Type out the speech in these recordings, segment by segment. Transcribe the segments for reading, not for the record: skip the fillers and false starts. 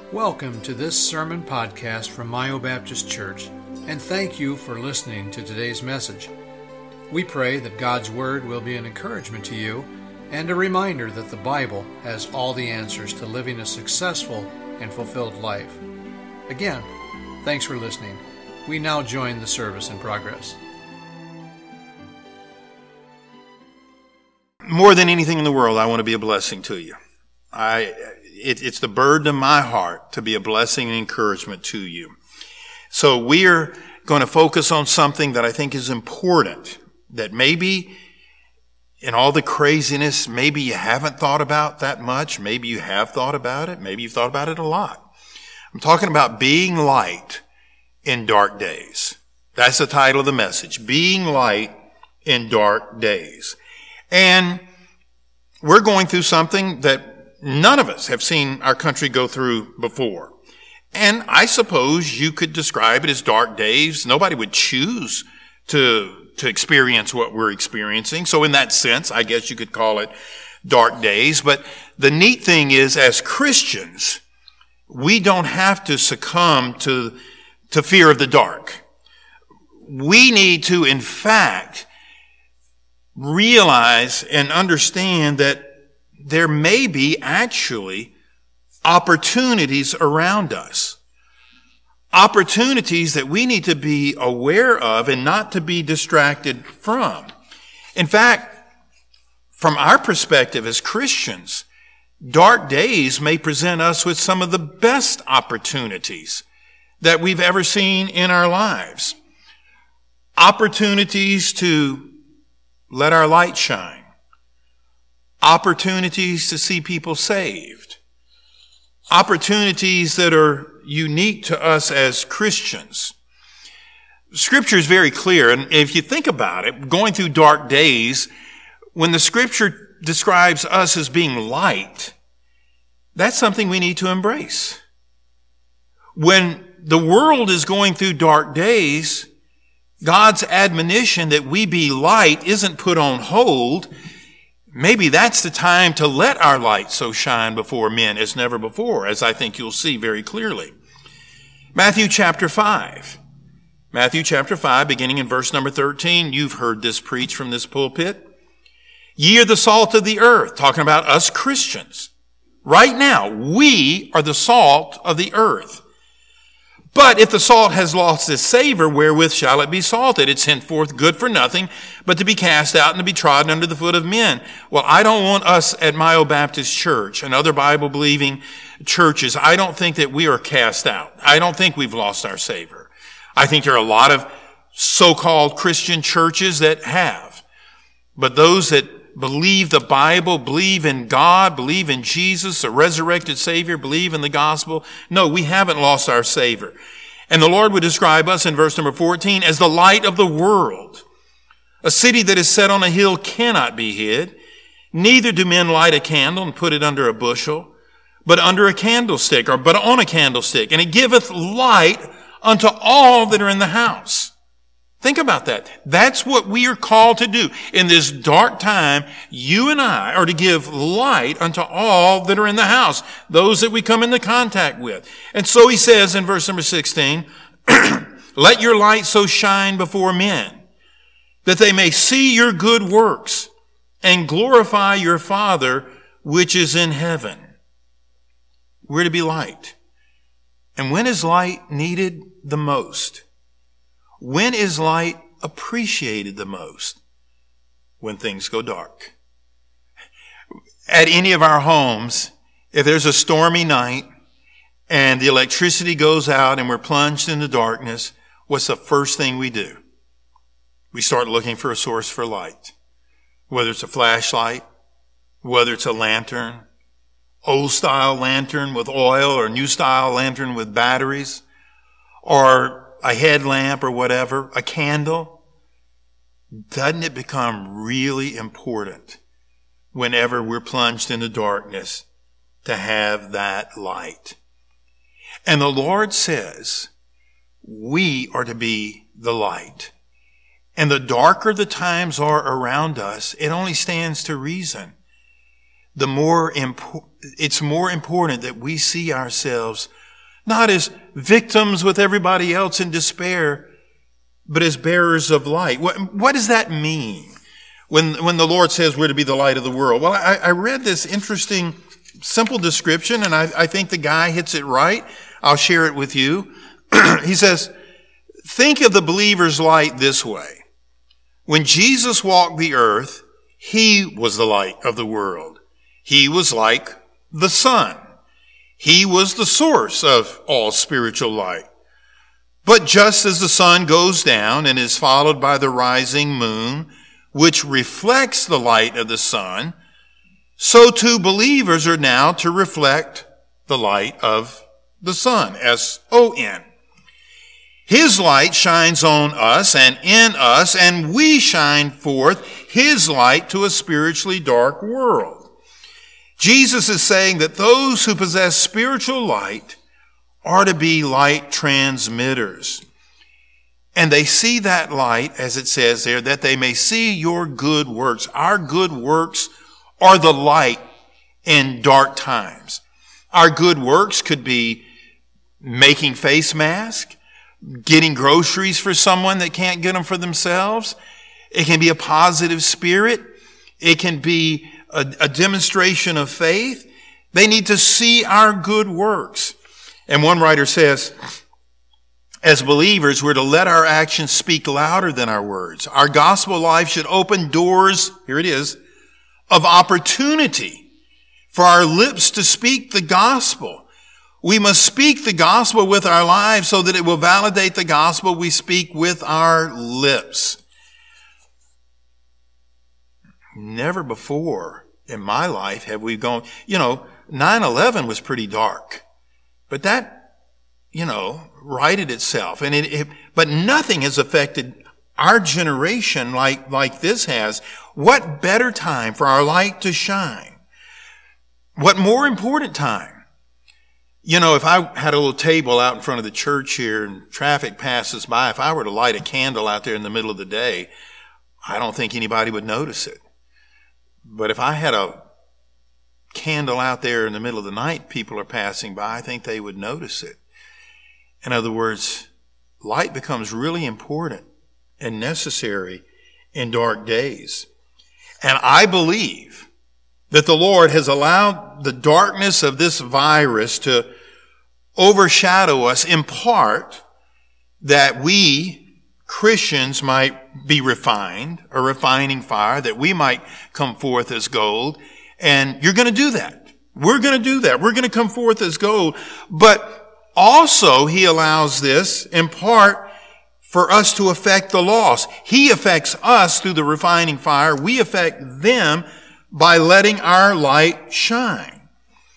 Welcome to this sermon podcast from Mayo Baptist Church, and thank you for listening to today's message. We pray that God's Word will be an encouragement to you and a reminder that the Bible has all the answers to living a successful and fulfilled life. Again, thanks for listening. We now join the service in progress. More than anything in the world, I want to be a blessing to you. It's the burden of my heart to be a blessing and encouragement to you. So we are going to focus on something that I think is important, that maybe in all the craziness, maybe you haven't thought about that much. Maybe you have thought about it. Maybe you've thought about it a lot. I'm talking about being light in dark days. That's the title of the message, Being Light in Dark Days. And we're going through something that none of us have seen our country go through before. And I suppose you could describe it as dark days. Nobody would choose to experience what we're experiencing. So in that sense, I guess you could call it dark days. But the neat thing is, as Christians, we don't have to succumb to fear of the dark. We need to, in fact, realize and understand that there may be actually opportunities around us. Opportunities that we need to be aware of and not to be distracted from. In fact, from our perspective as Christians, dark days may present us with some of the best opportunities that we've ever seen in our lives. Opportunities to let our light shine. Opportunities to see people saved. Opportunities that are unique to us as Christians. Scripture is very clear, and if you think about it, going through dark days, when the Scripture describes us as being light, that's something we need to embrace. When the world is going through dark days, God's admonition that we be light isn't put on hold. Maybe that's the time to let our light so shine before men as never before, as I think you'll see very clearly. Matthew chapter 5. Matthew chapter 5, beginning in verse number 13. You've heard this preached from this pulpit. Ye are the salt of the earth, talking about us Christians. Right now, we are the salt of the earth. But if the salt has lost its savor, wherewith shall it be salted? It's henceforth good for nothing, but to be cast out and to be trodden under the foot of men. Well, I don't want us at Mayo Baptist Church and other Bible-believing churches, I don't think that we are cast out. I don't think we've lost our savor. I think there are a lot of so-called Christian churches that have. But those that believe the Bible, believe in God, believe in Jesus, a resurrected Savior, believe in the gospel. No, we haven't lost our savor. And the Lord would describe us in verse number 14 as the light of the world. A city that is set on a hill cannot be hid. Neither do men light a candle and put it under a bushel, but under a candlestick, but on a candlestick. And it giveth light unto all that are in the house. Think about that. That's what we are called to do. In this dark time, you and I are to give light unto all that are in the house, those that we come into contact with. And so he says in verse number 16, let your light so shine before men, that they may see your good works and glorify your Father which is in heaven. We're to be light. And when is light needed the most? When is light appreciated the most? When things go dark. At any of our homes, if there's a stormy night and the electricity goes out and we're plunged in the darkness, what's the first thing we do? We start looking for a source for light. Whether it's a flashlight, whether it's a lantern, old style lantern with oil or new style lantern with batteries, or a headlamp or whatever, a candle. Doesn't it become really important whenever we're plunged in the darkness to have that light? And the Lord says we are to be the light. And the darker the times are around us, it only stands to reason. It's more important that we see ourselves not as victims with everybody else in despair, but as bearers of light. What does that mean when the Lord says we're to be the light of the world? Well, I read this interesting, simple description, and I think the guy hits it right. I'll share it with you. He says, think of the believer's light this way. When Jesus walked the earth, he was the light of the world. He was like the sun. He was the source of all spiritual light. But just as the sun goes down and is followed by the rising moon, which reflects the light of the sun, so too believers are now to reflect the light of the sun, S-O-N. His light shines on us and in us, and we shine forth his light to a spiritually dark world. Jesus is saying that those who possess spiritual light are to be light transmitters. And they see that light, as it says there, that they may see your good works. Our good works are the light in dark times. Our good works could be making face masks, getting groceries for someone that can't get them for themselves. It can be a positive spirit. It can be a demonstration of faith. They need to see our good works. And one writer says, as believers, we're to let our actions speak louder than our words. Our gospel life should open doors, here it is, of opportunity for our lips to speak the gospel. We must speak the gospel with our lives so that it will validate the gospel we speak with our lips. Never before in my life have we gone, 9/11 was pretty dark, but that, righted itself. But nothing has affected our generation like this has. What better time for our light to shine? What more important time? If I had a little table out in front of the church here and traffic passes by, if I were to light a candle out there in the middle of the day, I don't think anybody would notice it. But if I had a candle out there in the middle of the night, people are passing by, I think they would notice it. In other words, light becomes really important and necessary in dark days. And I believe that the Lord has allowed the darkness of this virus to overshadow us in part that we Christians might be refined, a refining fire, that we might come forth as gold. And you're going to do that. We're going to do that. We're going to come forth as gold. But also, he allows this in part for us to affect the lost. He affects us through the refining fire. We affect them by letting our light shine.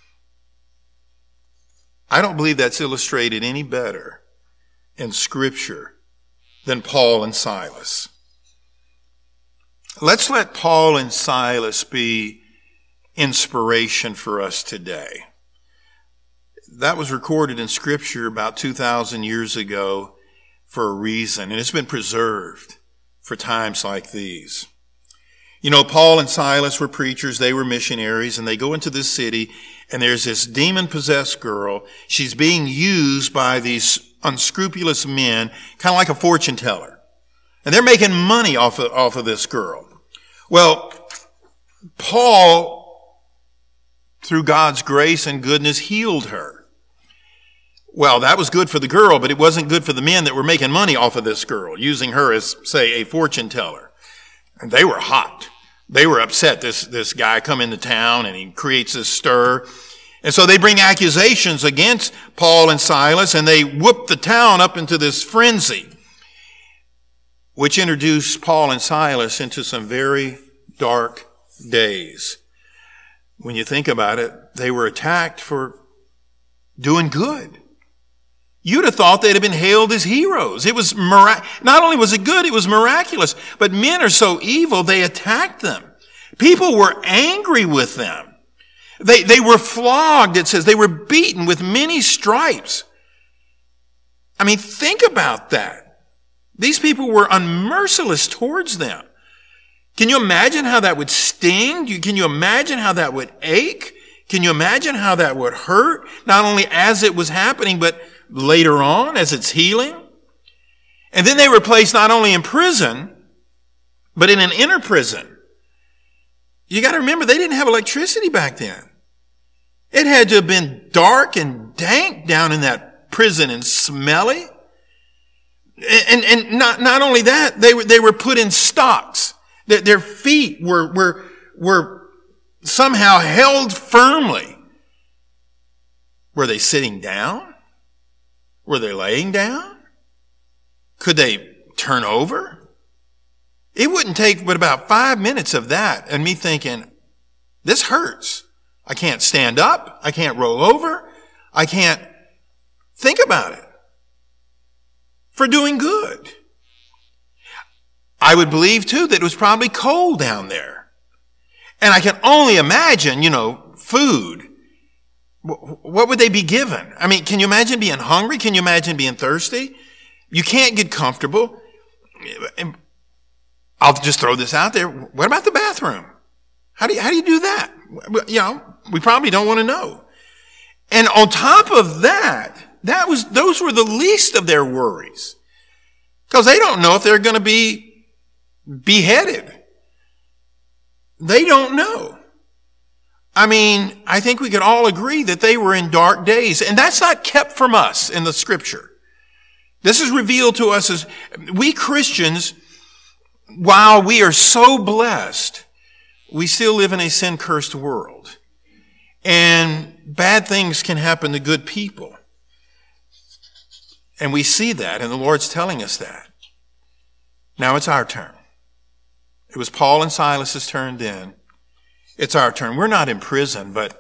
I don't believe that's illustrated any better in Scripture than Paul and Silas. Let's let Paul and Silas be inspiration for us today. That was recorded in Scripture about 2,000 years ago for a reason, and it's been preserved for times like these. Paul and Silas were preachers, they were missionaries, and they go into this city, and there's this demon-possessed girl. She's being used by these unscrupulous men, kind of like a fortune teller. And they're making money off of this girl. Well, Paul, through God's grace and goodness, healed her. Well, that was good for the girl, but it wasn't good for the men that were making money off of this girl, using her as, say, a fortune teller. And they were hot. They were upset. This guy come into town and he creates this stir. And so they bring accusations against Paul and Silas, and they whoop the town up into this frenzy, which introduced Paul and Silas into some very dark days. When you think about it, they were attacked for doing good. You'd have thought they'd have been hailed as heroes. It was not only was it good, it was miraculous. But men are so evil, they attacked them. People were angry with them. They were flogged, it says. They were beaten with many stripes. I mean, think about that. These people were unmerciless towards them. Can you imagine how that would sting? Can you imagine how that would ache? Can you imagine how that would hurt? Not only as it was happening, but later on as it's healing. And then they were placed not only in prison, but in an inner prison. You got to remember, they didn't have electricity back then. It had to have been dark and dank down in that prison and smelly. And not only that, they were put in stocks. Their feet were somehow held firmly. Were they sitting down? Were they laying down? Could they turn over? It wouldn't take but about 5 minutes of that and me thinking, this hurts. I can't stand up. I can't roll over. I can't think about it. For doing good. I would believe too that it was probably cold down there. And I can only imagine, food. What would they be given? I mean, can you imagine being hungry? Can you imagine being thirsty? You can't get comfortable. I'll just throw this out there. What about the bathroom? How do you do that? We probably don't want to know. And on top of that, those were the least of their worries. Because they don't know if they're going to be beheaded. They don't know. I mean, I think we could all agree that they were in dark days. And that's not kept from us in the scripture. This is revealed to us as we Christians, while we are so blessed, we still live in a sin-cursed world. And bad things can happen to good people. And we see that, and the Lord's telling us that. Now it's our turn. It was Paul and Silas's turn then. It's our turn. We're not in prison, but,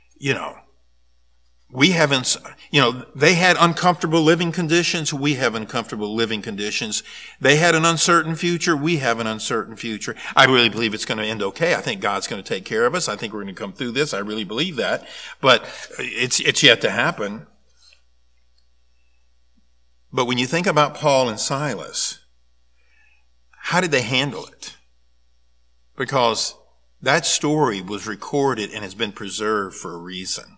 we haven't, they had uncomfortable living conditions. We have uncomfortable living conditions. They had an uncertain future. We have an uncertain future. I really believe it's going to end okay. I think God's going to take care of us. I think we're going to come through this. I really believe that. But it's yet to happen. But when you think about Paul and Silas, how did they handle it? Because that story was recorded and has been preserved for a reason.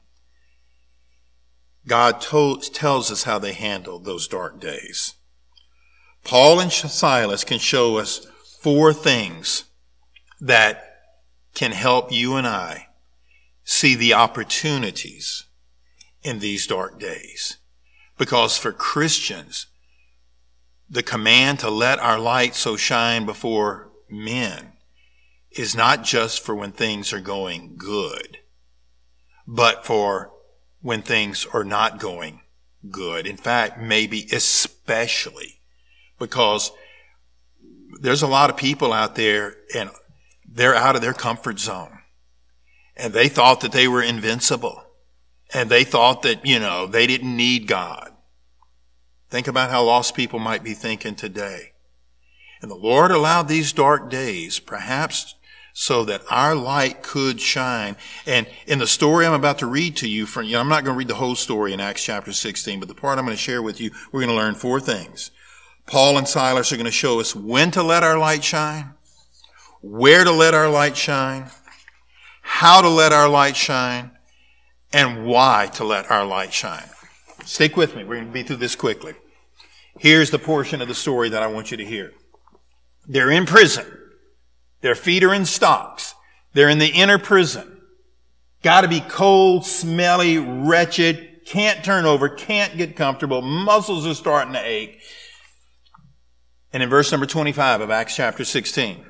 God tells us how they handled those dark days. Paul and Silas can show us 4 things that can help you and I see the opportunities in these dark days. Because for Christians, the command to let our light so shine before men is not just for when things are going good, but for when things are not going good. In fact, maybe especially because there's a lot of people out there and they're out of their comfort zone. And they thought that they were invincible. And they thought that, they didn't need God. Think about how lost people might be thinking today. And the Lord allowed these dark days, perhaps so that our light could shine. And in the story I'm about to read to you, I'm not going to read the whole story in Acts chapter 16, but the part I'm going to share with you, we're going to learn 4 things. Paul and Silas are going to show us when to let our light shine, where to let our light shine, how to let our light shine, and why to let our light shine. Stick with me. We're going to be through this quickly. Here's the portion of the story that I want you to hear. They're in prison. Their feet are in stocks. They're in the inner prison. Got to be cold, smelly, wretched, can't turn over, can't get comfortable, muscles are starting to ache. And in verse number 25 of Acts chapter 16,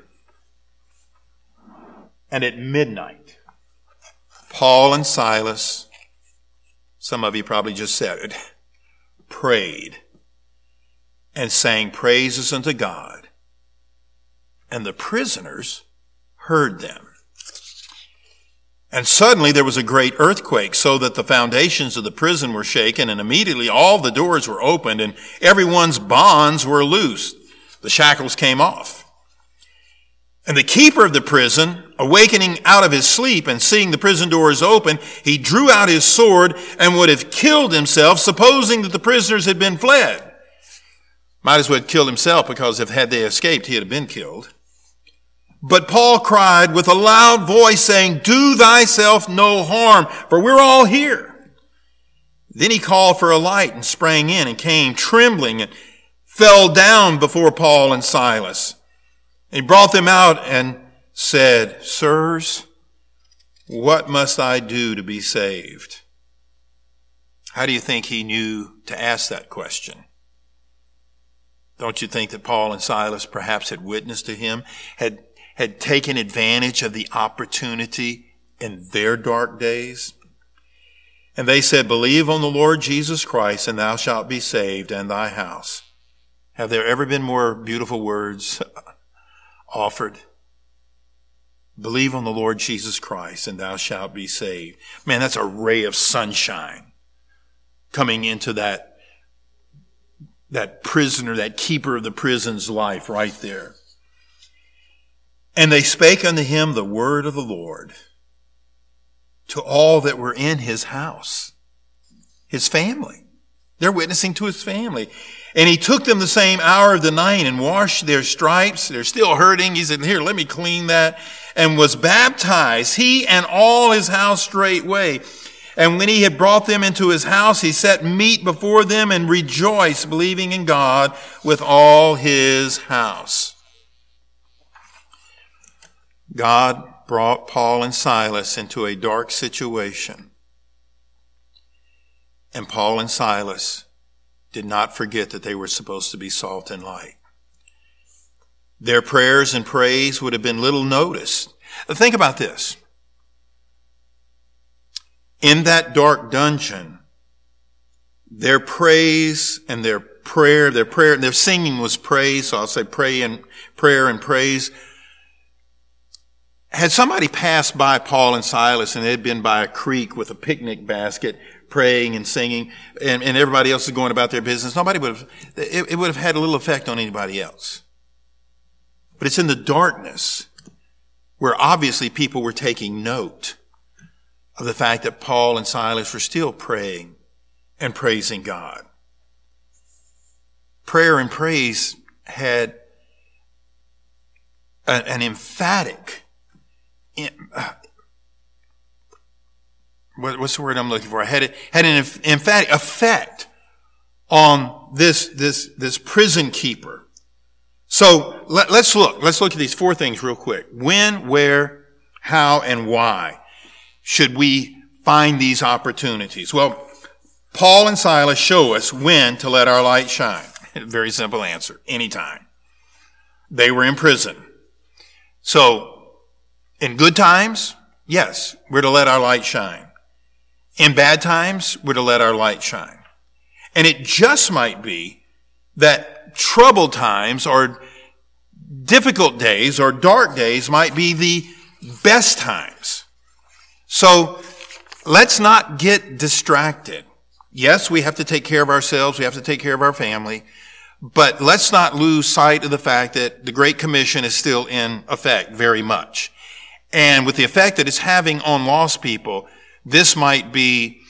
and at midnight, Paul and Silas, some of you probably just said it, prayed and sang praises unto God. And the prisoners heard them. And suddenly there was a great earthquake, so that the foundations of the prison were shaken, and immediately all the doors were opened, and everyone's bonds were loosed. The shackles came off. And the keeper of the prison, awakening out of his sleep and seeing the prison doors open, he drew out his sword and would have killed himself, supposing that the prisoners had been fled. Might as well have killed himself, because had they escaped, he would have been killed. But Paul cried with a loud voice, saying, "Do thyself no harm, for we're all here." Then he called for a light and sprang in and came trembling and fell down before Paul and Silas. He brought them out and said, Sirs, what must I do to be saved? How do you think he knew to ask that question? Don't you think that Paul and Silas perhaps had witnessed to him, had taken advantage of the opportunity in their dark days? And they said, Believe on the Lord Jesus Christ, and thou shalt be saved, and thy house. Have there ever been more beautiful words offered? Believe on the Lord Jesus Christ, and thou shalt be saved. Man, that's a ray of sunshine coming into that prisoner, that keeper of the prison's life right there. And they spake unto him the word of the Lord to all that were in his house, his family. They're witnessing to his family. And he took them the same hour of the night and washed their stripes. They're still hurting. He said, Here, let me clean that. And was baptized, he and all his house straightway. And when he had brought them into his house, he set meat before them and rejoiced, believing in God with all his house. God brought Paul and Silas into a dark situation. And Paul and Silas did not forget that they were supposed to be salt and light. Their prayers and praise would have been little noticed. Think about this. In that dark dungeon, their praise and their singing was praise, so I'll say prayer and praise. Had somebody passed by Paul and Silas and they'd been by a creek with a picnic basket praying and singing and everybody else is going about their business, it would have had a little effect on anybody else. But it's in the darkness where obviously people were taking note of the fact that Paul and Silas were still praying and praising God. Prayer and praise had an emphatic, what's the word I'm looking for? Had an emphatic effect on this prison keeper. So let's look at these four things real quick. When, where, how, and why should we find these opportunities? Well, Paul and Silas show us when to let our light shine. Very simple answer. Anytime. They were in prison. So, in good times, yes, we're to let our light shine. In bad times, we're to let our light shine. And it just might be that troubled times or difficult days or dark days might be the best times. So, let's not get distracted. Yes, we have to take care of ourselves. We have to take care of our family. But let's not lose sight of the fact that the Great Commission is still in effect very much. And with the effect that it's having on lost people, this might be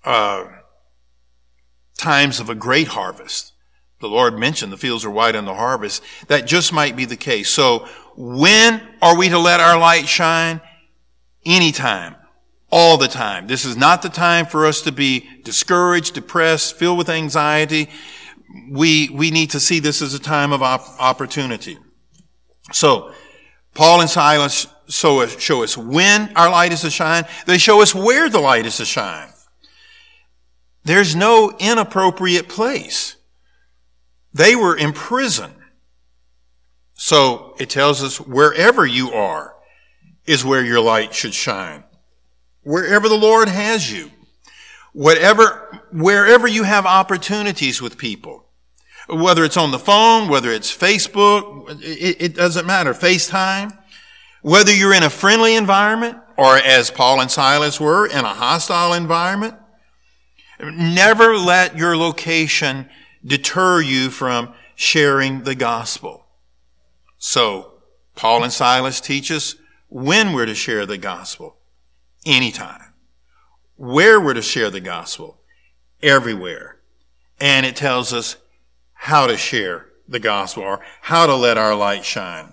times of a great harvest. The Lord mentioned the fields are white in the harvest. That just might be the case. So when are we to let our light shine? Anytime. All the time. This is not the time for us to be discouraged, depressed, filled with anxiety. We need to see this as a time of opportunity. So, Paul and Silas show us when our light is to shine. They show us where the light is to shine. There's no inappropriate place. They were in prison. So, it tells us wherever you are is where your light should shine. Wherever the Lord has you. Wherever you have opportunities with people, whether it's on the phone, whether it's Facebook, it doesn't matter, FaceTime, whether you're in a friendly environment or as Paul and Silas were in a hostile environment, never let your location deter you from sharing the gospel. So, Paul and Silas teach us when we're to share the gospel. Anytime. Where we're to share the gospel. Everywhere. And it tells us how to share the gospel or how to let our light shine.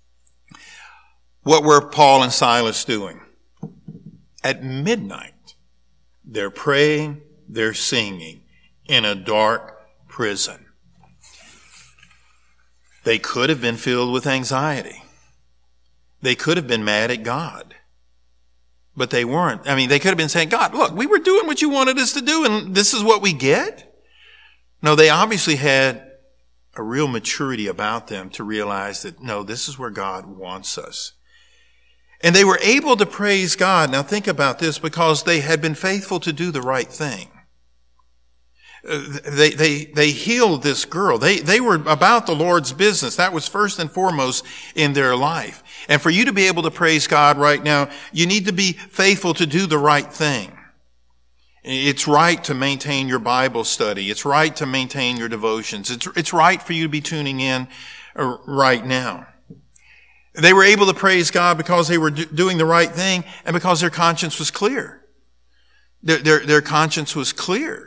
What were Paul and Silas doing? At midnight, they're praying, their singing in a dark prison. They could have been filled with anxiety. They could have been mad at God. But they weren't. I mean, they could have been saying, God, look, we were doing what you wanted us to do, and this is what we get? No, they obviously had a real maturity about them to realize that, no, this is where God wants us. And they were able to praise God. Now think about this, because they had been faithful to do the right thing. They healed this girl. They were about the Lord's business. That was first and foremost in their life. And for you to be able to praise God right now, you need to be faithful to do the right thing. It's right to maintain your Bible study. It's right to maintain your devotions. It's right for you to be tuning in right now. They were able to praise God because they were doing the right thing and because their conscience was clear. Their conscience was clear.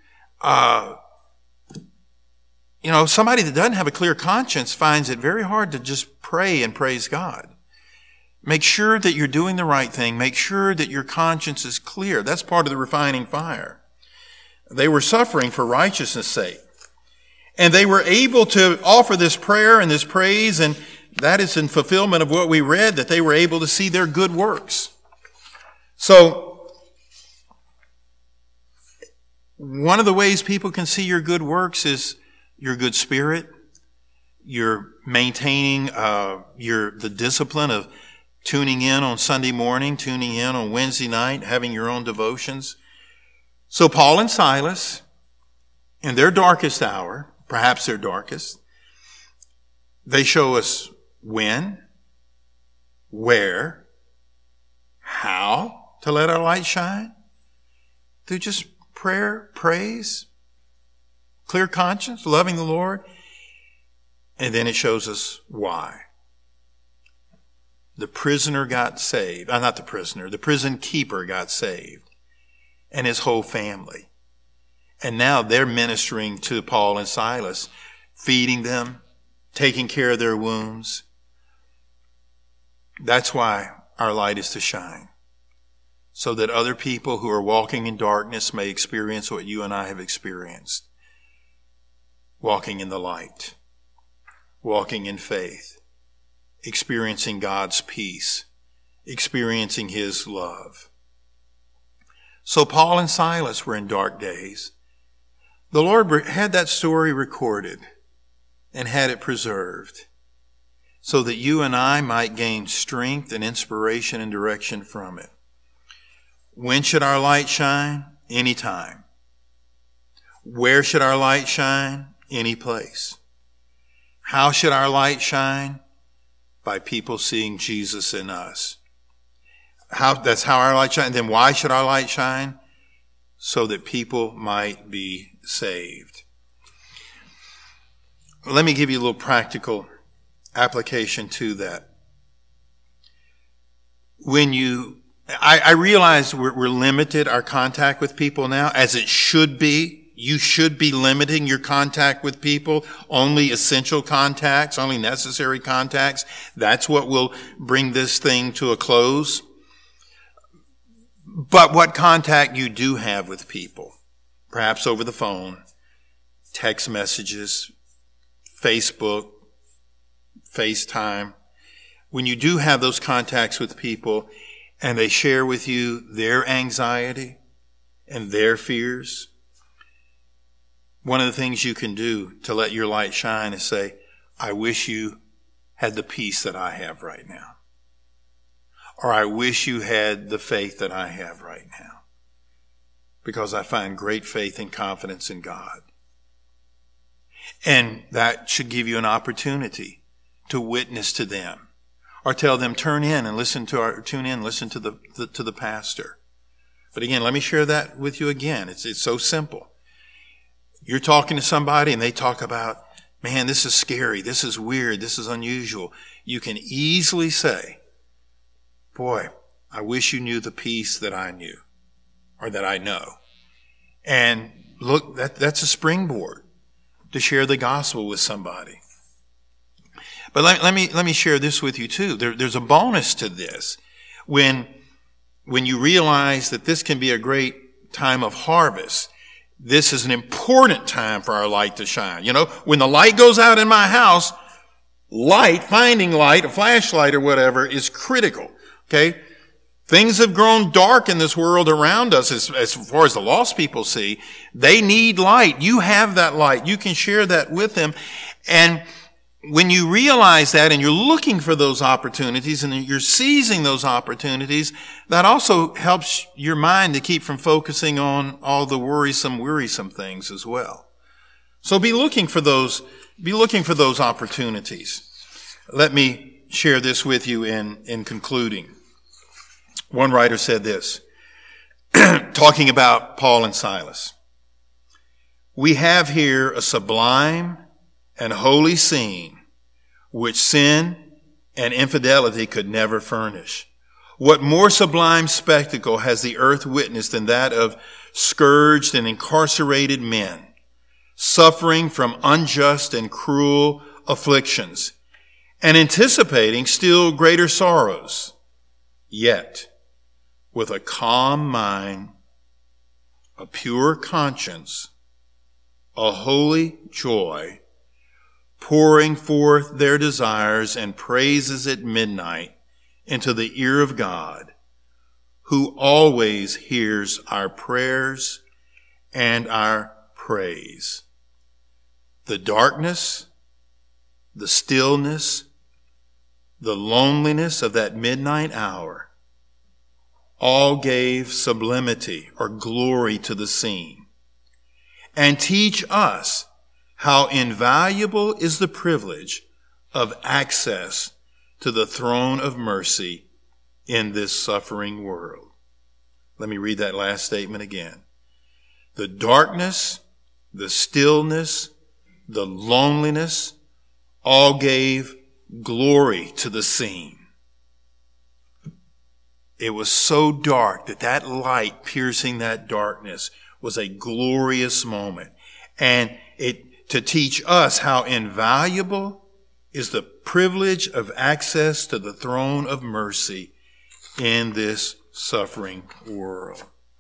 Somebody that doesn't have a clear conscience finds it very hard to just pray and praise God. Make sure that you're doing the right thing. Make sure that your conscience is clear. That's part of the refining fire. They were suffering for righteousness' sake. And they were able to offer this prayer and this praise, and that is in fulfillment of what we read, that they were able to see their good works. So, one of the ways people can see your good works is your good spirit. You're maintaining the discipline of tuning in on Sunday morning, tuning in on Wednesday night, having your own devotions. So Paul and Silas, in their darkest hour, perhaps their darkest, they show us when, where, how to let our light shine. Through just prayer, praise, clear conscience, loving the Lord. And then it shows us why. The prisoner got saved. Not the prisoner. The prison keeper got saved. And his whole family. And now they're ministering to Paul and Silas, feeding them, taking care of their wounds. That's why our light is to shine. So that other people who are walking in darkness may experience what you and I have experienced. Walking in the light. Walking in faith. Experiencing God's peace. Experiencing His love. So Paul and Silas were in dark days. The Lord had that story recorded and had it preserved so that you and I might gain strength and inspiration and direction from it. When should our light shine? Anytime. Where should our light shine? Any place. How should our light shine? By people seeing Jesus in us. That's how our light shines. Then why should our light shine? So that people might be saved. Let me give you a little practical application to that. I realize we're limited our contact with people now, as it should be. You should be limiting your contact with people, only essential contacts, only necessary contacts. That's what will bring this thing to a close. But what contact you do have with people, perhaps over the phone, text messages, Facebook, FaceTime, when you do have those contacts with people and they share with you their anxiety and their fears, one of the things you can do to let your light shine is say, I wish you had the peace that I have right now. Or I wish you had the faith that I have right now. Because I find great faith and confidence in God. And that should give you an opportunity to witness to them. Or tell them, tune in and listen to the pastor. But again, let me share that with you again. It's so simple. You're talking to somebody and they talk about, man, this is scary, this is weird, this is unusual. You can easily say, boy, I wish you knew the peace that I knew or that I know. And look, that's a springboard to share the gospel with somebody. But let me share this with you too. There's a bonus to this. When you realize that this can be a great time of harvest, this is an important time for our light to shine. You know, when the light goes out in my house, finding light, a flashlight or whatever, is critical. Okay? Things have grown dark in this world around us as far as the lost people see. They need light. You have that light. You can share that with them. And when you realize that and you're looking for those opportunities and you're seizing those opportunities, that also helps your mind to keep from focusing on all the wearisome things as well. So be looking for those opportunities. Let me share this with you in concluding. One writer said this, talking about Paul and Silas. We have here a sublime and holy scene which sin and infidelity could never furnish. What more sublime spectacle has the earth witnessed than that of scourged and incarcerated men, suffering from unjust and cruel afflictions, and anticipating still greater sorrows, yet with a calm mind, a pure conscience, a holy joy, pouring forth their desires and praises at midnight into the ear of God, who always hears our prayers and our praise. The darkness, the stillness, the loneliness of that midnight hour all gave sublimity or glory to the scene, and teach us how invaluable is the privilege of access to the throne of mercy in this suffering world. Let me read that last statement again. The darkness, the stillness, the loneliness all gave glory to the scene. It was so dark that light piercing that darkness was a glorious moment. And to teach us how invaluable is the privilege of access to the throne of mercy in this suffering world.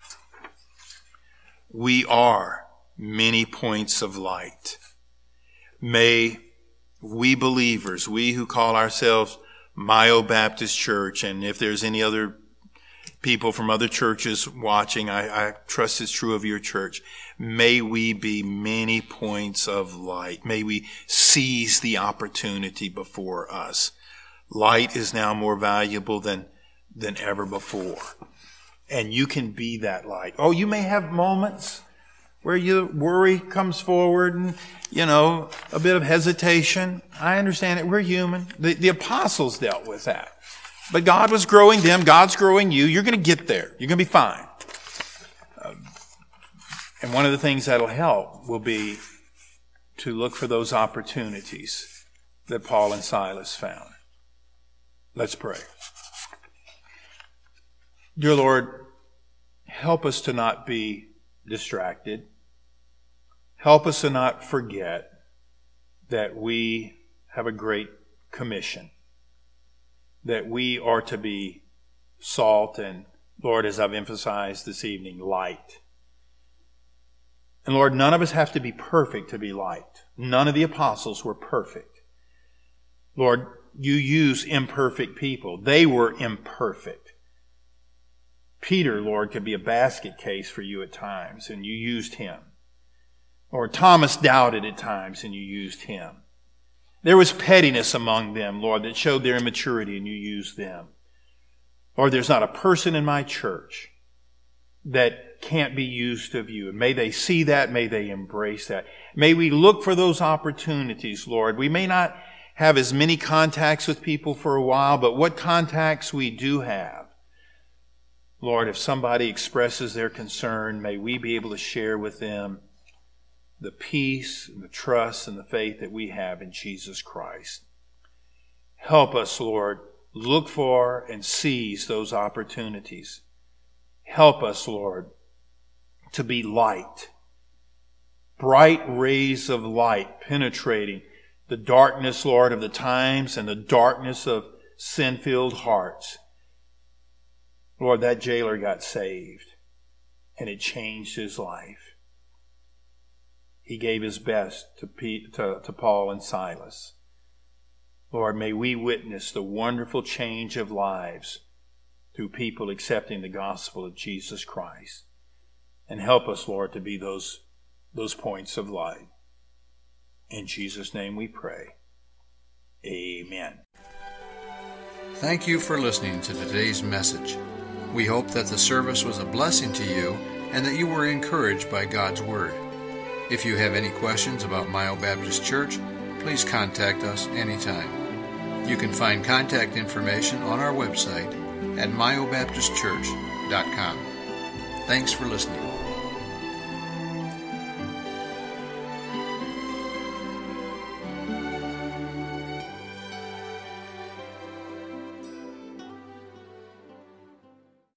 We are many points of light. May we believers, we who call ourselves Mayo Baptist Church, and if there's any other people from other churches watching, I trust it's true of your church. May we be many points of light. May we seize the opportunity before us. Light is now more valuable than ever before. And you can be that light. Oh, you may have moments where your worry comes forward and, a bit of hesitation. I understand it. We're human. The apostles dealt with that. But God was growing them. God's growing you. You're going to get there. You're going to be fine. And one of the things that'll help will be to look for those opportunities that Paul and Silas found. Let's pray. Dear Lord, help us to not be distracted. Help us to not forget that we have a great commission, that we are to be salt and, Lord, as I've emphasized this evening, light. And Lord, none of us have to be perfect to be light. None of the apostles were perfect. Lord, you use imperfect people. They were imperfect. Peter, Lord, could be a basket case for you at times, and you used him. Or Thomas doubted at times, and you used him. There was pettiness among them, Lord, that showed their immaturity, and you used them. Lord, there's not a person in my church that can't be used of you. And may they see that. May they embrace that. May we look for those opportunities, Lord. We may not have as many contacts with people for a while, but what contacts we do have, Lord, if somebody expresses their concern, may we be able to share with them the peace and the trust and the faith that we have in Jesus Christ. Help us, Lord, look for and seize those opportunities. Help us, Lord, to be light. Bright rays of light penetrating the darkness, Lord, of the times and the darkness of sin-filled hearts. Lord, that jailer got saved and it changed his life. He gave his best to Paul and Silas. Lord, may we witness the wonderful change of lives through people accepting the gospel of Jesus Christ. And help us, Lord, to be those points of light. In Jesus' name we pray. Amen. Thank you for listening to today's message. We hope that the service was a blessing to you and that you were encouraged by God's Word. If you have any questions about Myo Baptist Church, please contact us anytime. You can find contact information on our website at myobaptistchurch.com. Thanks for listening.